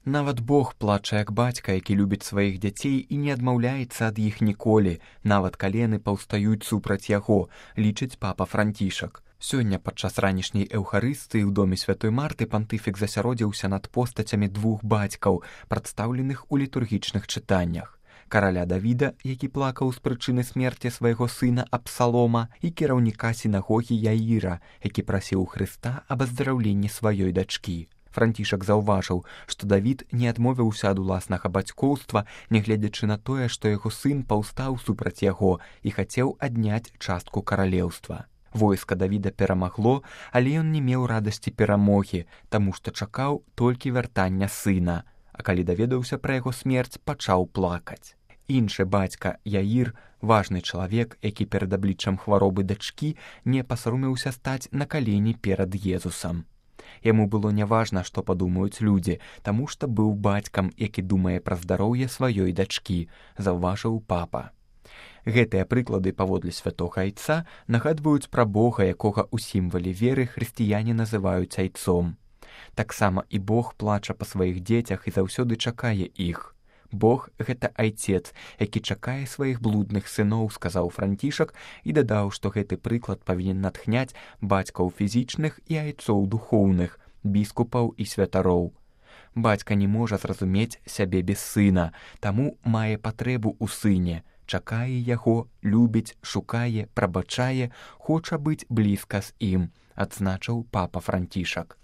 Нават Бог плача як бацька, які любіць сваіх дзяцей і не адмаўляецца ад іх ніколі, нават калі яны паўстаюць супраць яго, лічыць папа Францішак. Сёння падчас ранішняй эўхарыстыі ў доме святой Марты пантыфік засяродзіўся над постацямі двух бацькаў, прадстаўленых у літургічных чытаннях. Караля Давіда, які плакаў з прычыны смерці свайго сына Абсалома, і кіраўніка сінагогі Яіра, які прасіў Хрыста аб аздараўленні сваёй дачкі. Францішак заўважыў, што Давід не адмовіўся ад уласнага бацькоўства, нягледзячы на тое, што яго сын паўстаў супраць яго і хацеў адняць частку каралеўства. Войска Давіда перамагло, але ён не меў радасці перамогі, таму што чакаў толькі вяртання сына, а калі даведаўся пра яго смерць, пачаў плакаць. Іншы бацька, Яір, важны чалавек, які перад абліччам хваробы дачкі не пасаромеўся стаць на калені перад Езусам. Яму было няважна, што падумаюць людзі, таму што быў бацькам, які думае пра здароўе сваёй дачкі, заўважыў папа. Гэтыя прыклады паводле святога айца нагадваюць пра Бога, якога ў сімвале веры хрысціяне называюць айцом. Таксама і Бог плача па сваіх дзецях і заўсёды чакае іх. Бог — гэта айцец, які чакае сваіх блудных сыноў, сказаў Францішак і дадаў, што гэты прыклад павінен натхняць бацькаў фізічных і айцоў духоўных, біскупаў і святароў. Бацька не можа зразумець сябе без сына, таму мае патрэбу ў сыне, чакае яго, любіць, шукае, прабачае, хоча быць блізка з ім, адзначыў папа Францішак.